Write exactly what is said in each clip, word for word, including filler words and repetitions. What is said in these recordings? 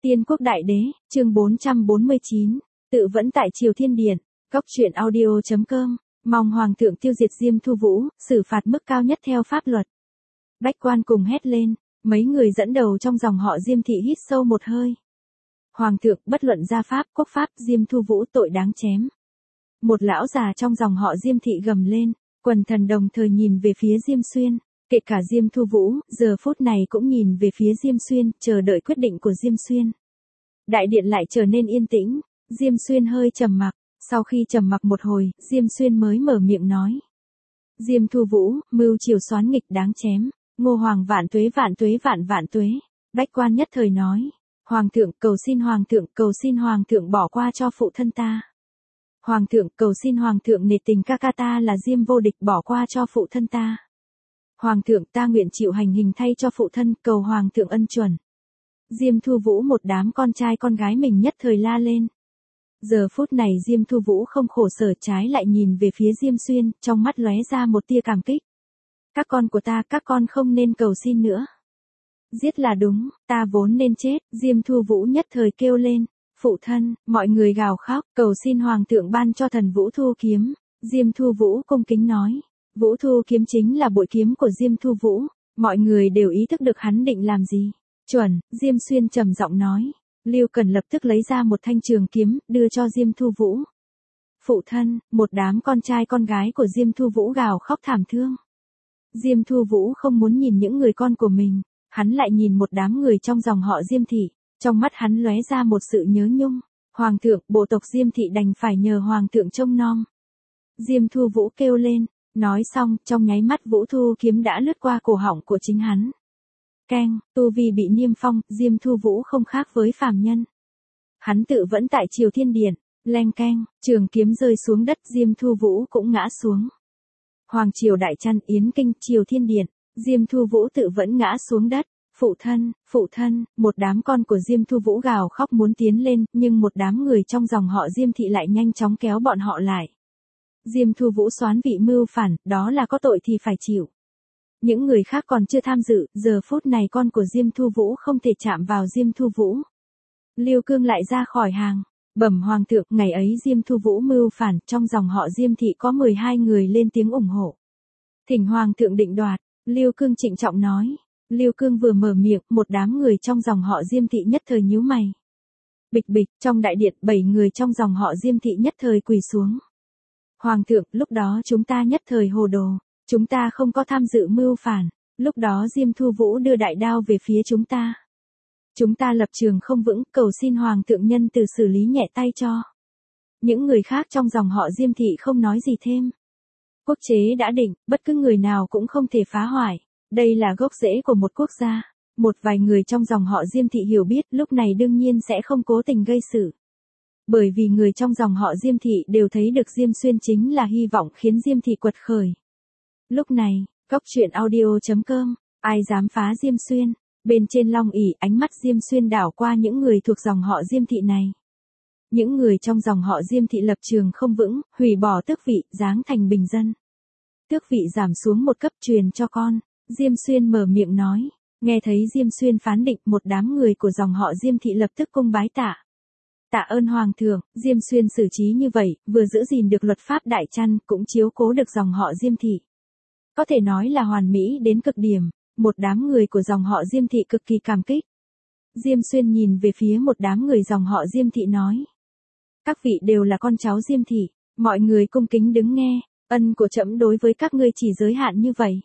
Tiên quốc đại đế, chương bốn trăm bốn mươi chín, tự vẫn tại Triều Thiên Điện, góc truyện audio chấm com, mong Hoàng thượng tiêu diệt Diêm Thu Vũ, xử phạt mức cao nhất theo pháp luật. Bách quan cùng hét lên, mấy người dẫn đầu trong dòng họ Diêm thị hít sâu một hơi. Hoàng thượng bất luận gia pháp, quốc pháp, Diêm Thu Vũ tội đáng chém. Một lão già trong dòng họ Diêm thị gầm lên, quần thần đồng thời nhìn về phía Diêm Xuyên. Kể cả Diêm Thu Vũ, giờ phút này cũng nhìn về phía Diêm Xuyên, chờ đợi quyết định của Diêm Xuyên. Đại điện lại trở nên yên tĩnh, Diêm Xuyên hơi trầm mặc, sau khi trầm mặc một hồi, Diêm Xuyên mới mở miệng nói. Diêm Thu Vũ, mưu triều soán nghịch đáng chém, Ngô Hoàng vạn tuế vạn tuế vạn vạn tuế. Bách quan nhất thời nói, Hoàng thượng cầu xin Hoàng thượng cầu xin Hoàng thượng bỏ qua cho phụ thân ta. Hoàng thượng cầu xin Hoàng thượng nể tình ca ca ta là Diêm vô địch bỏ qua cho phụ thân ta. Hoàng thượng ta nguyện chịu hành hình thay cho phụ thân, cầu Hoàng thượng ân chuẩn. Diêm Thu Vũ một đám con trai con gái mình nhất thời la lên. Giờ phút này Diêm Thu Vũ không khổ sở, trái lại nhìn về phía Diêm Xuyên, trong mắt lóe ra một tia cảm kích. Các con của ta, các con không nên cầu xin nữa. Giết là đúng, ta vốn nên chết, Diêm Thu Vũ nhất thời kêu lên. Phụ thân, mọi người gào khóc, cầu xin Hoàng thượng ban cho thần Vũ Thu kiếm. Diêm Thu Vũ cung kính nói. Vũ Thu kiếm chính là bội kiếm của Diêm Thu Vũ, mọi người đều ý thức được hắn định làm gì. Chuẩn, Diêm Xuyên trầm giọng nói. Lưu Cần lập tức lấy ra một thanh trường kiếm, đưa cho Diêm Thu Vũ. Phụ thân, một đám con trai con gái của Diêm Thu Vũ gào khóc thảm thương. Diêm Thu Vũ không muốn nhìn những người con của mình, hắn lại nhìn một đám người trong dòng họ Diêm thị, trong mắt hắn lóe ra một sự nhớ nhung. Hoàng thượng, bộ tộc Diêm thị đành phải nhờ Hoàng thượng trông nom. Diêm Thu Vũ kêu lên. Nói xong, trong nháy mắt Vũ Thu kiếm đã lướt qua cổ họng của chính hắn. Keng, tu vi bị niêm phong, Diêm Thu Vũ không khác với phàm nhân. Hắn tự vẫn tại Triều Thiên Điện, leng keng, trường kiếm rơi xuống đất, Diêm Thu Vũ cũng ngã xuống. Hoàng triều đại trăn, yến kinh, Triều Thiên Điện, Diêm Thu Vũ tự vẫn ngã xuống đất. Phụ thân, phụ thân, một đám con của Diêm Thu Vũ gào khóc muốn tiến lên, nhưng một đám người trong dòng họ Diêm thị lại nhanh chóng kéo bọn họ lại. Diêm Thu Vũ soán vị mưu phản, đó là có tội thì phải chịu. Những người khác còn chưa tham dự, giờ phút này con của Diêm Thu Vũ không thể chạm vào Diêm Thu Vũ. Lưu Cương lại ra khỏi hàng, bẩm Hoàng thượng, ngày ấy Diêm Thu Vũ mưu phản, trong dòng họ Diêm thị có mười hai người lên tiếng ủng hộ. Thỉnh Hoàng thượng định đoạt, Lưu Cương trịnh trọng nói. Lưu Cương vừa mở miệng, một đám người trong dòng họ Diêm thị nhất thời nhíu mày. Bịch bịch, trong đại điện, bảy người trong dòng họ Diêm thị nhất thời quỳ xuống. Hoàng thượng, lúc đó chúng ta nhất thời hồ đồ, chúng ta không có tham dự mưu phản, lúc đó Diêm Thu Vũ đưa đại đao về phía chúng ta. Chúng ta lập trường không vững, cầu xin Hoàng thượng nhân từ xử lý nhẹ tay cho. Những người khác trong dòng họ Diêm thị không nói gì thêm. Quốc chế đã định, bất cứ người nào cũng không thể phá hoại, đây là gốc rễ của một quốc gia. Một vài người trong dòng họ Diêm thị hiểu biết, lúc này đương nhiên sẽ không cố tình gây sự. Bởi vì người trong dòng họ Diêm thị đều thấy được Diêm Xuyên chính là hy vọng khiến Diêm thị quật khởi. Lúc này, góc truyện audio chấm com, ai dám phá Diêm Xuyên, bên trên long ỷ, ánh mắt Diêm Xuyên đảo qua những người thuộc dòng họ Diêm thị này. Những người trong dòng họ Diêm thị lập trường không vững, hủy bỏ tước vị, giáng thành bình dân. Tước vị giảm xuống một cấp, truyền cho con, Diêm Xuyên mở miệng nói. Nghe thấy Diêm Xuyên phán định, một đám người của dòng họ Diêm thị lập tức cung bái tạ. Tạ ơn Hoàng thượng, Diêm Xuyên xử trí như vậy, vừa giữ gìn được luật pháp đại trăn, cũng chiếu cố được dòng họ Diêm thị. Có thể nói là hoàn mỹ đến cực điểm, một đám người của dòng họ Diêm thị cực kỳ cảm kích. Diêm Xuyên nhìn về phía một đám người dòng họ Diêm thị nói. Các vị đều là con cháu Diêm thị, mọi người cung kính đứng nghe, ân của trẫm đối với các ngươi chỉ giới hạn như vậy.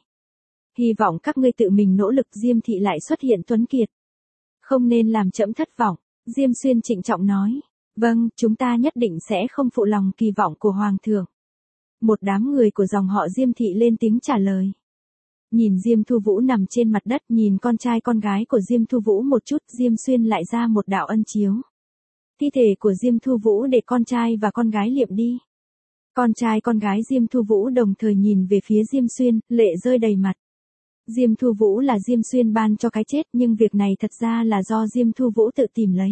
Hy vọng các ngươi tự mình nỗ lực, Diêm thị lại xuất hiện tuấn kiệt. Không nên làm trẫm thất vọng. Diêm Xuyên trịnh trọng nói. Vâng, chúng ta nhất định sẽ không phụ lòng kỳ vọng của Hoàng thượng. Một đám người của dòng họ Diêm thị lên tiếng trả lời. Nhìn Diêm Thu Vũ nằm trên mặt đất, nhìn con trai con gái của Diêm Thu Vũ một chút, Diêm Xuyên lại ra một đạo ân chiếu. Thi thể của Diêm Thu Vũ để con trai và con gái liệm đi. Con trai con gái Diêm Thu Vũ đồng thời nhìn về phía Diêm Xuyên, lệ rơi đầy mặt. Diêm Thu Vũ là Diêm Xuyên ban cho cái chết, nhưng việc này thật ra là do Diêm Thu Vũ tự tìm lấy.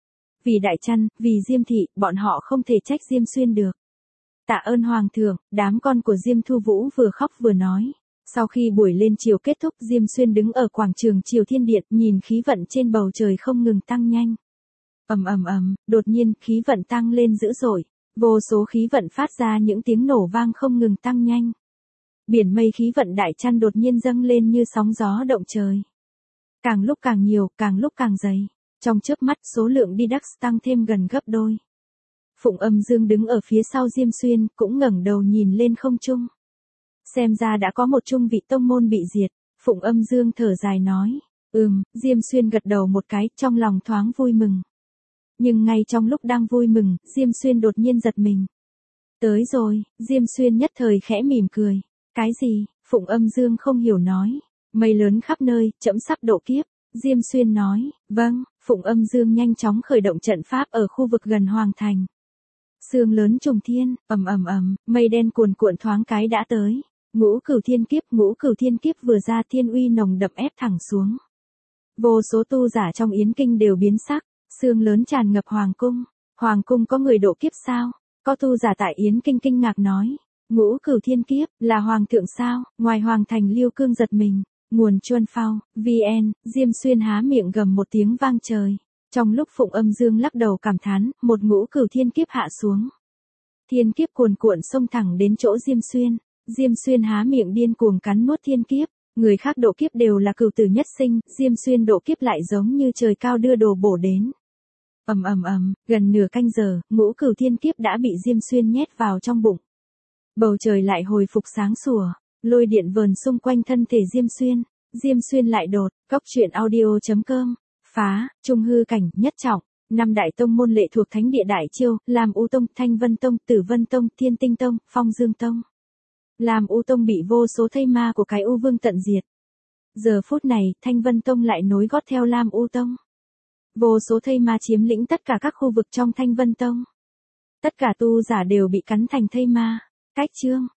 Vì đại trăn, vì Diêm thị, bọn họ không thể trách Diêm Xuyên được. Tạ ơn Hoàng thượng, đám con của Diêm Thu Vũ vừa khóc vừa nói. Sau khi buổi lên triều kết thúc, Diêm Xuyên đứng ở quảng trường Triều Thiên Điện, nhìn khí vận trên bầu trời không ngừng tăng nhanh. Ầm ầm ầm, đột nhiên, khí vận tăng lên dữ dội, vô số khí vận phát ra những tiếng nổ vang không ngừng tăng nhanh. Biển mây khí vận đại chăn đột nhiên dâng lên như sóng gió động trời. Càng lúc càng nhiều, càng lúc càng dày. Trong chớp mắt số lượng đi đắc tăng thêm gần gấp đôi. Phụng Âm Dương đứng ở phía sau Diêm Xuyên, cũng ngẩng đầu nhìn lên không trung. Xem ra đã có một trung vị tông môn bị diệt, Phụng Âm Dương thở dài nói. Ừm, Diêm Xuyên gật đầu một cái, trong lòng thoáng vui mừng. Nhưng ngay trong lúc đang vui mừng, Diêm Xuyên đột nhiên giật mình. Tới rồi, Diêm Xuyên nhất thời khẽ mỉm cười. Cái gì? Phụng Âm Dương không hiểu nói. Mây lớn khắp nơi, trẫm sắp độ kiếp. Diêm Xuyên nói. Vâng, Phụng Âm Dương nhanh chóng khởi động trận pháp ở khu vực gần Hoàng Thành. Sương lớn trùng thiên, ầm ầm ầm, mây đen cuồn cuộn thoáng cái đã tới. Ngũ Cửu Thiên Kiếp, Ngũ Cửu Thiên Kiếp vừa ra, thiên uy nồng đậm ép thẳng xuống. Vô số tu giả trong Yến Kinh đều biến sắc, sương lớn tràn ngập hoàng cung. Hoàng cung có người độ kiếp sao? Có tu giả tại Yến Kinh kinh ngạc nói. Ngũ Cửu Thiên Kiếp, là hoàng thượng sao? Ngoài Hoàng Thành Liêu Cương giật mình. Nguồn Chuân Phao, vê en, Diêm Xuyên há miệng gầm một tiếng vang trời. Trong lúc Phụng Âm Dương lắc đầu cảm thán, một ngũ cửu thiên kiếp hạ xuống. Thiên kiếp cuồn cuộn xông thẳng đến chỗ Diêm Xuyên. Diêm Xuyên há miệng điên cuồng cắn nuốt thiên kiếp. Người khác độ kiếp đều là cửu tử nhất sinh, Diêm Xuyên độ kiếp lại giống như trời cao đưa đồ bổ đến. Ầm ầm ầm, gần nửa canh giờ, ngũ cửu thiên kiếp đã bị Diêm Xuyên nhét vào trong bụng. Bầu trời lại hồi phục sáng sủa, lôi điện vờn xung quanh thân thể Diêm Xuyên. Diêm Xuyên lại đột, góc truyện audio chấm com. Phá, Trung Hư Cảnh, Nhất Trọng, năm đại tông môn lệ thuộc Thánh Địa Đại Chiêu, Lam U Tông, Thanh Vân Tông, Tử Vân Tông, Thiên Tinh Tông, Phong Dương Tông. Lam U Tông bị vô số thây ma của cái U Vương tận diệt. Giờ phút này, Thanh Vân Tông lại nối gót theo Lam U Tông. Vô số thây ma chiếm lĩnh tất cả các khu vực trong Thanh Vân Tông. Tất cả tu giả đều bị cắn thành thây ma. Cách chương